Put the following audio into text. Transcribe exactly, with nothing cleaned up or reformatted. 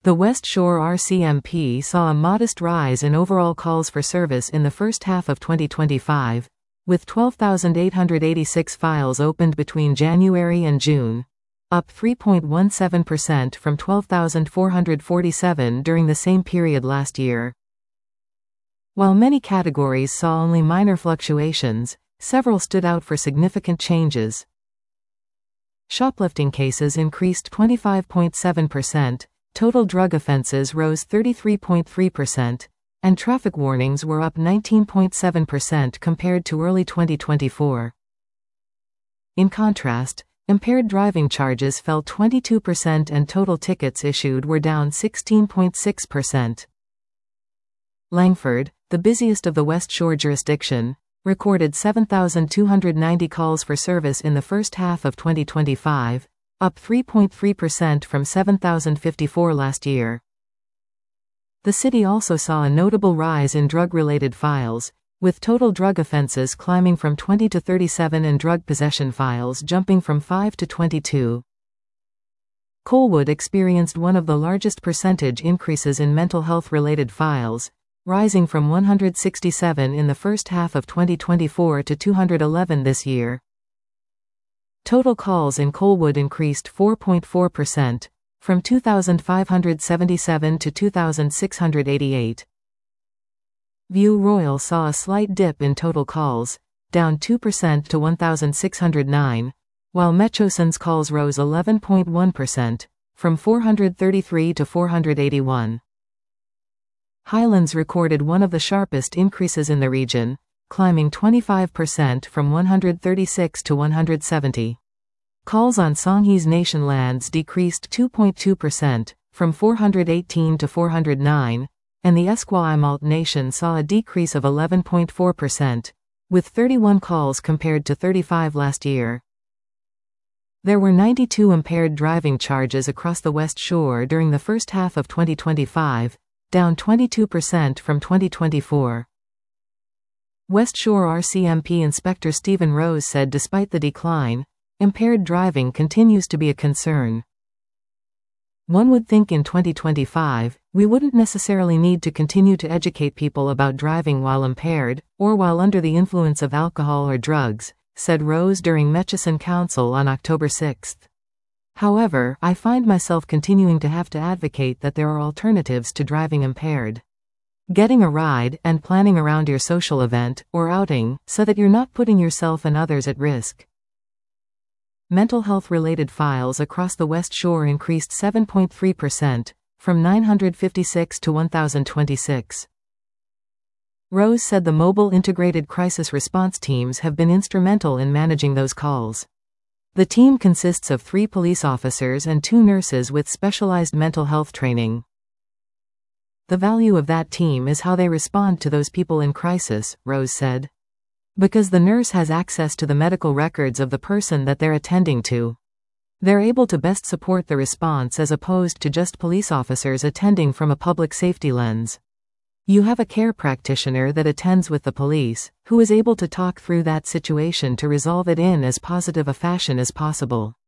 The West Shore R C M P saw a modest rise in overall calls for service in the first half of twenty twenty-five, with twelve thousand eight hundred eighty-six files opened between January and June, up three point one seven percent from twelve thousand four hundred forty-seven during the same period last year. While many categories saw only minor fluctuations, several stood out for significant changes. Shoplifting cases increased twenty-five point seven percent, total drug offenses rose thirty-three point three percent, and traffic warnings were up nineteen point seven percent compared to early twenty twenty-four. In contrast, impaired driving charges fell twenty-two percent and total tickets issued were down sixteen point six percent. Langford, the busiest of the West Shore jurisdiction, recorded seven thousand two hundred ninety calls for service in the first half of twenty twenty-five, up three point three percent from seven thousand fifty-four last year. The city also saw a notable rise in drug-related files, with total drug offenses climbing from twenty to thirty-seven and drug possession files jumping from five to twenty-two. Colwood experienced one of the largest percentage increases in mental health-related files, rising from one hundred sixty-seven in the first half of twenty twenty-four to two hundred eleven this year. Total calls in Colwood increased four point four percent, from two thousand five hundred seventy-seven to two thousand six hundred eighty-eight. View Royal saw a slight dip in total calls, down two percent to one thousand six hundred nine, while Metchoson's calls rose eleven point one percent, from four hundred thirty-three to four hundred eighty-one. Highlands recorded one of the sharpest increases in the region, climbing twenty-five percent from one hundred thirty-six to one hundred seventy. Calls on Songhees Nation lands decreased two point two percent, from four hundred eighteen to four hundred nine, and the Esquimalt Nation saw a decrease of eleven point four percent, with thirty-one calls compared to thirty-five last year. There were ninety-two impaired driving charges across the West Shore during the first half of twenty twenty-five, down twenty-two percent from twenty twenty-four. West Shore R C M P Inspector Stephen Rose said despite the decline, impaired driving continues to be a concern. One would think in twenty twenty-five, we wouldn't necessarily need to continue to educate people about driving while impaired, or while under the influence of alcohol or drugs, said Rose during Metchoson Council on October sixth. However, I find myself continuing to have to advocate that there are alternatives to driving impaired. Getting a ride and planning around your social event or outing so that you're not putting yourself and others at risk. Mental health-related files across the West Shore increased seven point three percent, from nine hundred fifty-six to one thousand twenty-six. Rose said the mobile integrated crisis response teams have been instrumental in managing those calls. The team consists of three police officers and two nurses with specialized mental health training. The value of that team is how they respond to those people in crisis, Rose said. Because the nurse has access to the medical records of the person that they're attending to. They're able to best support the response as opposed to just police officers attending from a public safety lens. You have a care practitioner that attends with the police, who is able to talk through that situation to resolve it in as positive a fashion as possible.